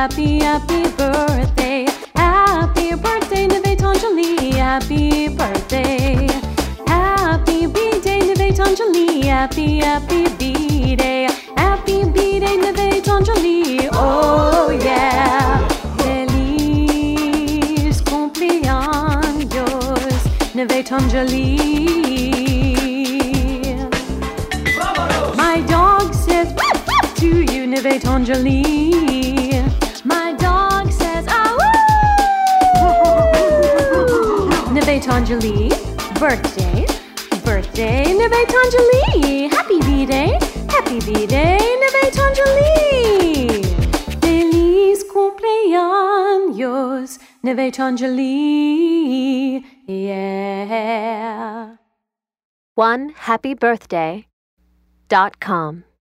happy, happy birthday. Happy birthday, Nivetanjali. Happy birthday. Happy B-Day, Nivetanjali. Happy, happy B-Day. Happy B-Day, Nivetanjali. Oh yeah. Feliz cumpleaños, Nivetanjali. My dog says to you, Nivetanjali. My dog says, Nivetanjali, birthday, birthday, Nivetanjali. Happy B-Day, happy B-Day, Nivetanjali. Feliz cumpleaños, Nivetanjali. Yeah. OneHappyBirthday.com